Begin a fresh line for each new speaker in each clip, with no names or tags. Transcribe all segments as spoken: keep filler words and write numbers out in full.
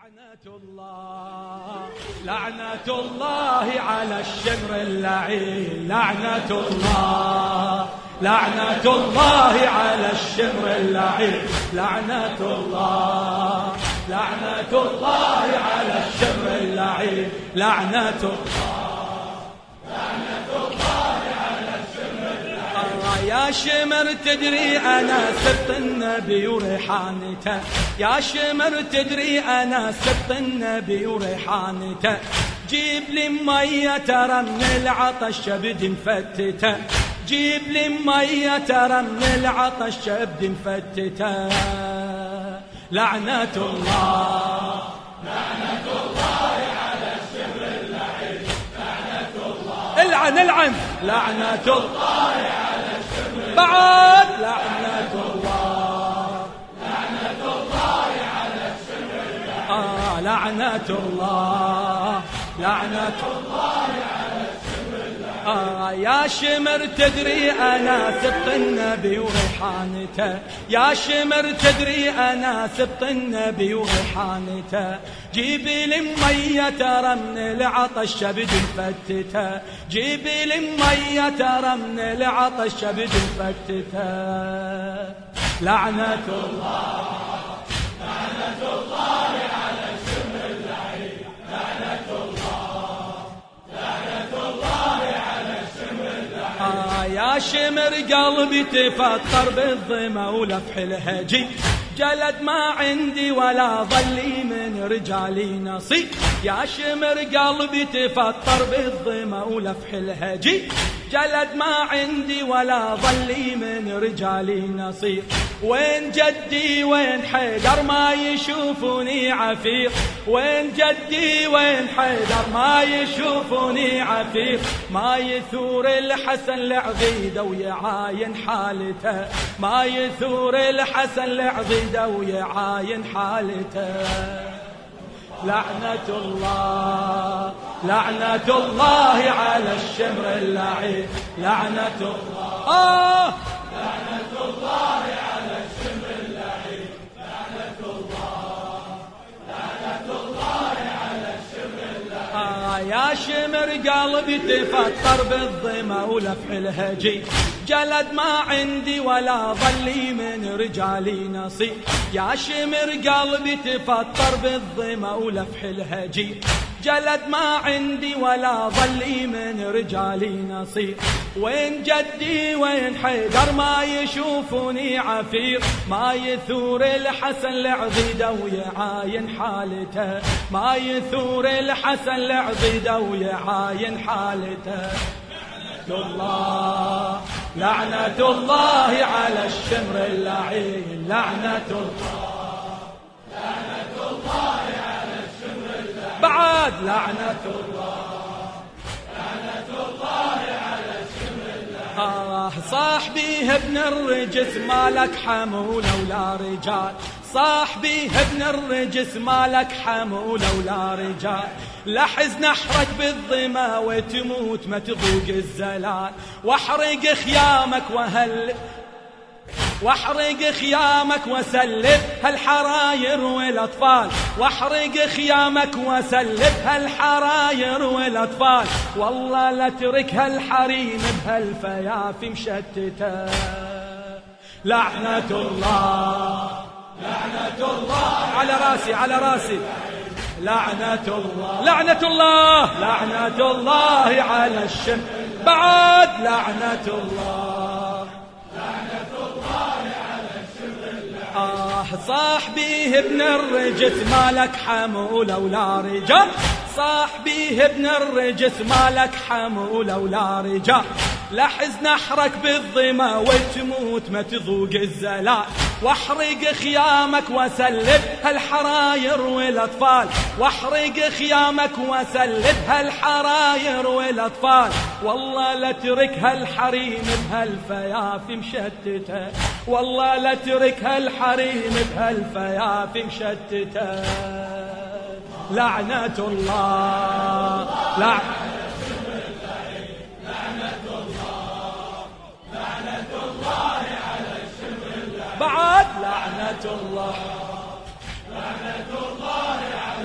لعنة الله لعنة الله على الشمر اللعين، لعنة الله لعنة الله على الشمر اللعين، لعنة الله لعنة الله على الشمر اللعين، لعنة الله لعنة الله على الشمر اللعين. يا شمر تدري أنا سبط النبي وريحانته، يا شمر تدري أنا سبط النبي وريحانته، جيب لي مية ترى من العطش شبد مفتته، جيب لي مية ترى من العطش شبد مفتته. لعنة الله لعنة الله على الشمر اللعين، لعنة الله العن العن لعنة الله على الشمر بعد لعنة الله لعنة الله على الشمر اللعين. آه لعنة الله لعنة الله على الشمر اللعين. آه يا شمر تدري أنا سبط النبي وريحانته، يا شمر تدري أنا سبط النبي وريحانته، جيبي لي مية ترى من العطش شبد مفتته، جيبي لي مية ترى من العطش شبد مفتته. لعنة الله لعنة الله على الشمر اللعين، لعنة الله لعنة الله على الشمر اللعين. آه يا شمر قلبي تفطر بالظما ولفح الهجي، جلد ما عندي ولا ظلي من رجالي نصيب، يا شمر قلبي تفطر بالظما ولفح الهجي، جلد ما عندي ولا ظلي من رجالي نصيب. وين جدي وين حيدر ما يشوفوني عفيف، وين جدي وين حيدر ما يشوفوني عفيف، ما يثور الحسن لعضيده ويعاين حالته، ما يثور الحسن لعضيده ويعاين حالته. لعنة الله لعنة الله على الشمر اللعين، لعنة الله آه لعنة الله على الشمر اللعين، لعنة الله لعنة الله على الشمر اللعين. آه يا شمر قلبي تفطر بالظما ولفح الهجي، جلد ما عندي ولا ظلي من رجالي نصيب، يا شمر قلبي تفطر بالظما ولفح الهجي، جلد ما عندي ولا ظلي من رجالي نصيب. وين جدي وين حيدر ما يشوفوني عفير، ما يثور الحسن لعضيده ويعاين حالته، ما يثور الحسن لعضيده ويعاين حالته. الله لعنة الله على الشمر اللعين، لعنة الله لعنة الله على الشمر اللعين بعد لعنة الله لعنة الله على الشمر اللعين. آه صاحبي ابن الرجس مالك حمولة ولا رجال، صاحبي ابن الرجس مالك حمولة ولا رجال، لحز نحرك بالظما وتموت ما تذوق الزلال، واحرق خيامك وهل واحرق خيامك وسلب هالحراير والاطفال، واحرق خيامك وسلب هالحراير والاطفال، والله لا ترك هالحريم بهالفيافي مشتته. لعنة الله لعنة الله على راسي على راسي، لعنة الله لعنة الله لعنة الله على الشمر بعد لعنة الله لعنة الله على الشمر. آه صاحبي ابن الرجس مالك حمولة ولا رجال، صاحبي ابن الرجس مالك حمولة ولا رجال، لحز نحرك بالظما وتموت ما تذوق الزلال، واحرق خيامك وسلب هالحراير والاطفال، واحرق خيامك وسلب هالحراير والاطفال، والله لا ترك هالحريم بهالفيافي مشتته، والله لا ترك هالحريم بهالفيافي مشتته. لعنة الله لعنة بعد لعنة الله لعنة الله على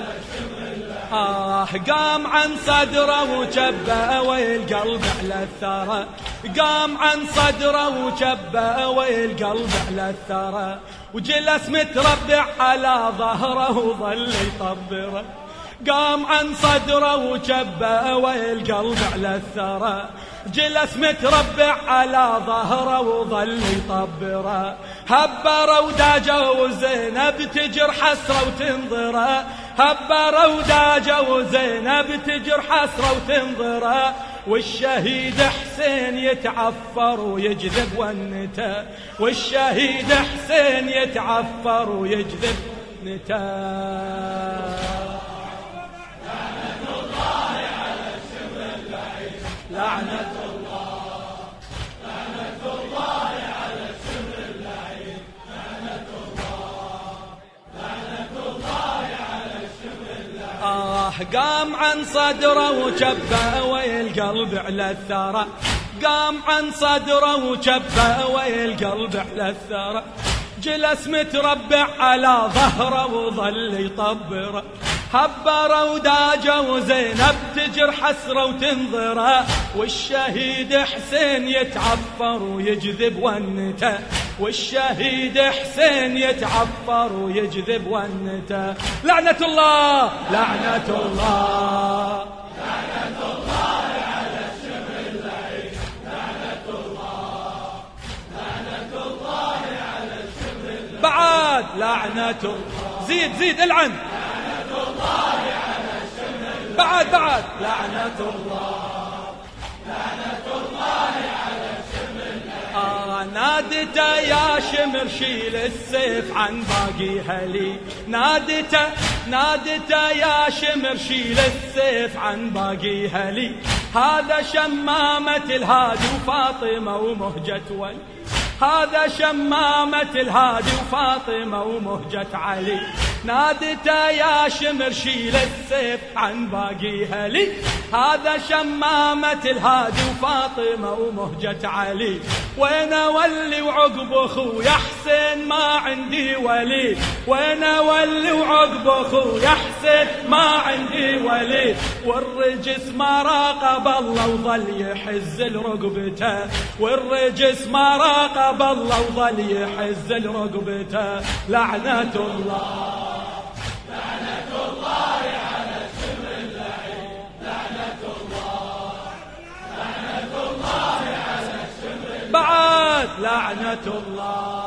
آه قام عن صدره وجبه والقلب على الثرى، قام عن صدره وجبه والقلب على الثرى، وجلس متربع على ظهره وظل يطبره. قام عن صدره وجبه والقلب على الثرى، جلس متربع على ظهره وظل يطبره. هبره وداجه وزينب تجر حسره وتنظره، هبره وداجه وزينب تجر حسره وتنظره. والشهيد حسين يتعفر ويجذب ونته، والشهيد حسين يتعفر ويجذب نته. لعنة الله، لعنة الله على الشبر اللعين، لعنة الله، لعنة الله على الشبر اللعين. آه قام عن صدره وجبه والقلب على الثرى، قام عن صدره وجبه والقلب على الثرى، جلس متربع على ظهره وظل يطبره. هبره وداجه وزينب تجر حسره وتنظره، والشهيد حسين يتعفر ويجذب ونته، والشهيد حسين يتعفر ويجذب ونته. لعنة الله، لعنة الله، لعنة الله على الشبر اللعين، لعنة الله، لعنة الله على الشبر اللعين. بعد لعنة الله، زيد زيد العن، بعد بعد لعنة الله، لعنة الله على الشمر. آه نادته يا شمر شيل السيف عن باقي هلي، نادته نادته يا شمر شيل السيف عن باقي هلي. هذا شمامة الهادي وفاطمة ومهجة ولي، هذا شمامة الهادي وفاطمة ومهجة علي. نادته يا شمر شيل السيف عن باقي هلي، هذا شمامة الهادي وفاطمة ومهجة علي. وين ولي وعقب اخويا حسين ما عندي ولي، وين ولي وعقب اخويا حسين ما عندي ولي. والرجس ما راقب الله وظل يحز لرقبته، والرجس ما راقب الله وظل يحز لرقبته. لعنة الله، لعنة الله على الشبر اللعين، لعنة الله، لعنة الله على الشبر اللعين. بعد لعنة الله.